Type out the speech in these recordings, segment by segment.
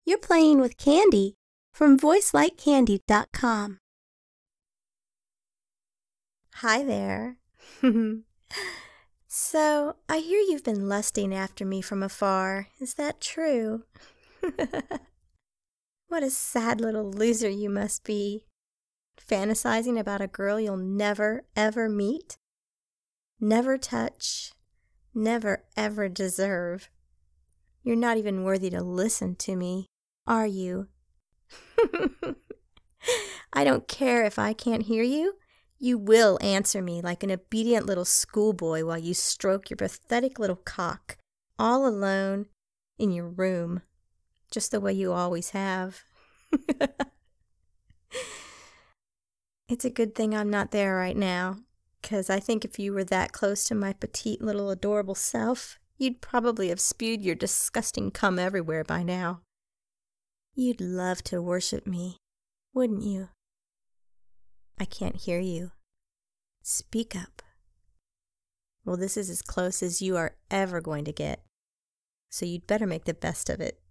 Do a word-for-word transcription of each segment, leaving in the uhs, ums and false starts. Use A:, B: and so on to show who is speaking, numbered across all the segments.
A: You're playing with Candy from voice like candy dot com. Hi there. So, I hear you've been lusting after me from afar. Is that true? What a sad little loser you must be. Fantasizing about a girl you'll never, ever meet? Never touch? Never, ever deserve? You're not even worthy to listen to me, are you? I don't care if I can't hear you. You will answer me like an obedient little schoolboy while you stroke your pathetic little cock, all alone in your room, just the way you always have. It's a good thing I'm not there right now, 'cause I think if you were that close to my petite little adorable self, you'd probably have spewed your disgusting cum everywhere by now. You'd love to worship me, wouldn't you? I can't hear you. Speak up. Well, this is as close as you are ever going to get, so you'd better make the best of it.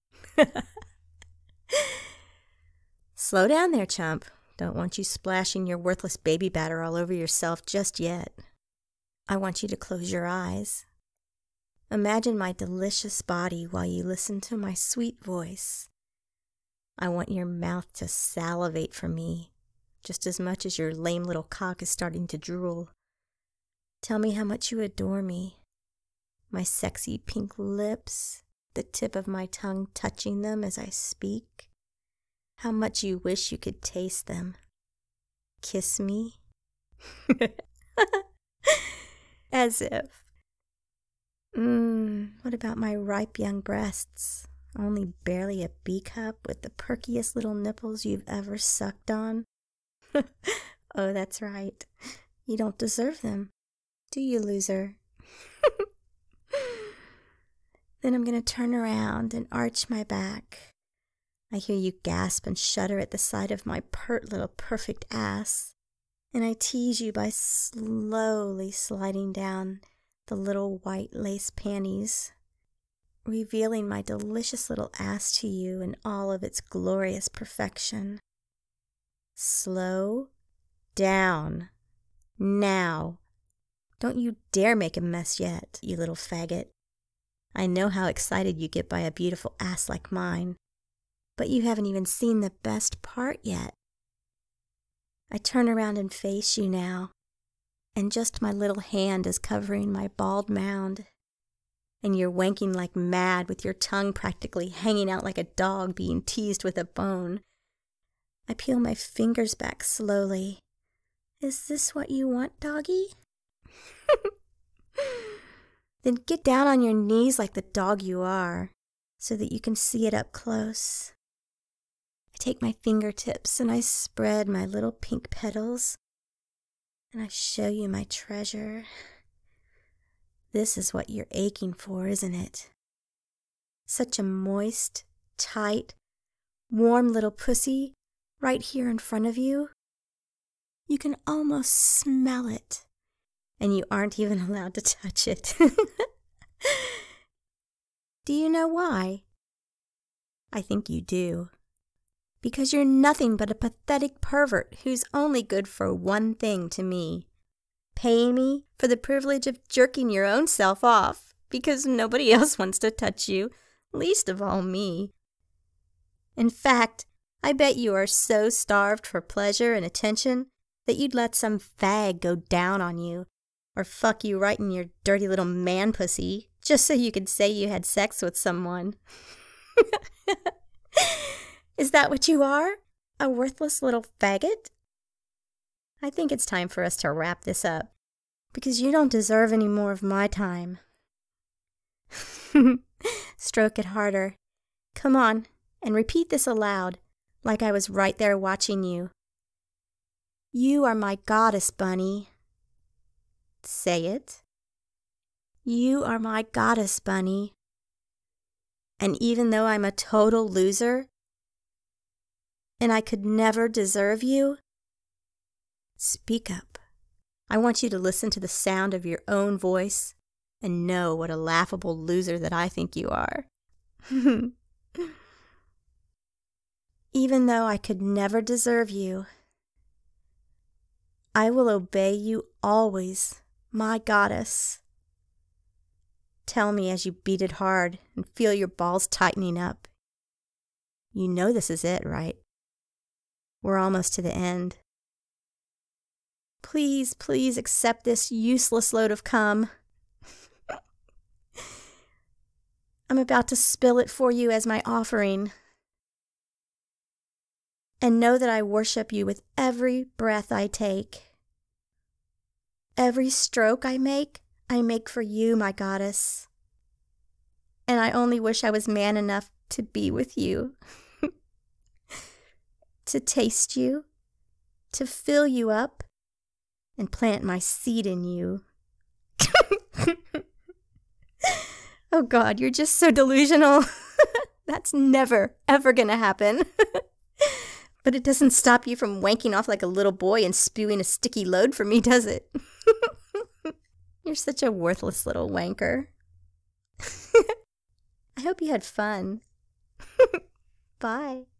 A: Slow down there, chump. Don't want you splashing your worthless baby batter all over yourself just yet. I want you to close your eyes. Imagine my delicious body while you listen to my sweet voice. I want your mouth to salivate for me, just as much as your lame little cock is starting to drool. Tell me how much you adore me. My sexy pink lips, the tip of my tongue touching them as I speak. How much you wish you could taste them. Kiss me. As if. Mmm, what about my ripe young breasts? Only barely a B-cup with the perkiest little nipples you've ever sucked on? Oh, that's right. You don't deserve them, do you, loser? Then I'm going to turn around and arch my back. I hear you gasp and shudder at the sight of my pert little perfect ass, and I tease you by slowly sliding down the little white lace panties, revealing my delicious little ass to you in all of its glorious perfection. Slow down. Now. Don't you dare make a mess yet, you little faggot. I know how excited you get by a beautiful ass like mine, but you haven't even seen the best part yet. I turn around and face you now, and just my little hand is covering my bald mound, and you're wanking like mad with your tongue practically hanging out like a dog being teased with a bone. I peel my fingers back slowly. Is this what you want, doggy? Then get down on your knees like the dog you are, so that you can see it up close. I take my fingertips and I spread my little pink petals, and I show you my treasure. This is what you're aching for, isn't it? Such a moist, tight, warm little pussy right here in front of you. You can almost smell it, and you aren't even allowed to touch it. Do you know why? I think you do. Because you're nothing but a pathetic pervert who's only good for one thing to me. Paying me for the privilege of jerking your own self off because nobody else wants to touch you, least of all me. In fact, I bet you are so starved for pleasure and attention that you'd let some fag go down on you or fuck you right in your dirty little man pussy just so you could say you had sex with someone. Is that what you are? A worthless little faggot? I think it's time for us to wrap this up, because you don't deserve any more of my time. Stroke it harder. Come on, and repeat this aloud, like I was right there watching you. You are my goddess, Bunny. Say it. You are my goddess, Bunny. And even though I'm a total loser, and I could never deserve you, speak up. I want you to listen to the sound of your own voice and know what a laughable loser that I think you are. Even though I could never deserve you, I will obey you always, my goddess. Tell me as you beat it hard and feel your balls tightening up. You know this is it, right? We're almost to the end. Please, please accept this useless load of cum. I'm about to spill it for you as my offering. And know that I worship you with every breath I take. Every stroke I make, I make for you, my goddess. And I only wish I was man enough to be with you. To taste you, to fill you up, and plant my seed in you. Oh God, you're just so delusional. That's never, ever gonna happen. But it doesn't stop you from wanking off like a little boy and spewing a sticky load for me, does it? You're such a worthless little wanker. I hope you had fun. Bye.